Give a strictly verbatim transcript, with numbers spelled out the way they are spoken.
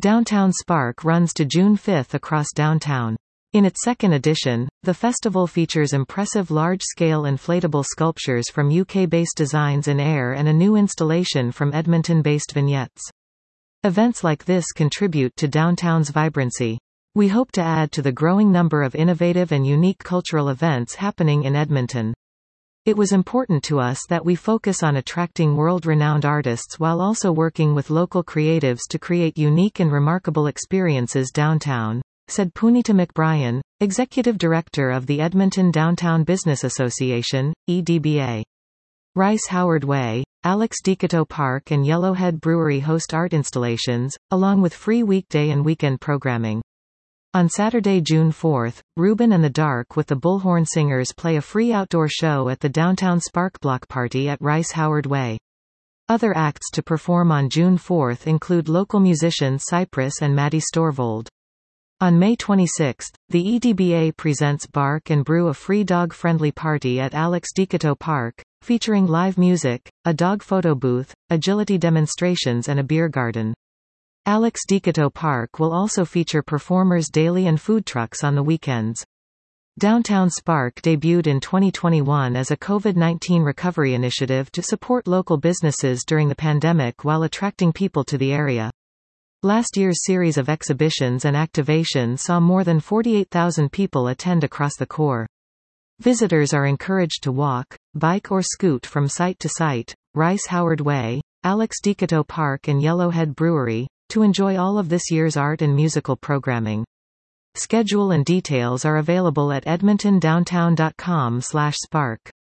Downtown Spark runs to June fifth across downtown. In its second edition, the festival features impressive large-scale inflatable sculptures from U K-based Designs in Air and a new installation from Edmonton-based Vignettes. Events like this contribute to downtown's vibrancy. We hope to add to the growing number of innovative and unique cultural events happening in Edmonton. It was important to us that we focus on attracting world-renowned artists while also working with local creatives to create unique and remarkable experiences downtown, said Punita McBrien, Executive Director of the Edmonton Downtown Business Association, E D B A. Rice Howard Way, Alex Dicato Park and Yellowhead Brewery host art installations, along with free weekday and weekend programming. On Saturday, June fourth, Reuben and the Dark with the Bullhorn Singers play a free outdoor show at the Downtown Spark Block Party at Rice Howard Way. Other acts to perform on June fourth include local musicians Cypress and Maddie Storvold. On May twenty-sixth, the E D B A presents Bark and Brew, a free dog-friendly party at Alex Dicato Park, featuring live music, a dog photo booth, agility demonstrations and a beer garden. Alex Dicato Park will also feature performers daily and food trucks on the weekends. Downtown Spark debuted in twenty twenty-one as a COVID nineteen recovery initiative to support local businesses during the pandemic while attracting people to the area. Last year's series of exhibitions and activations saw more than forty-eight thousand people attend across the core. Visitors are encouraged to walk, bike or scoot from site to site, Rice Howard Way, Alex Dicato Park and Yellowhead Brewery, to enjoy all of this year's art and musical programming. Schedule and details are available at edmonton downtown dot com slash spark.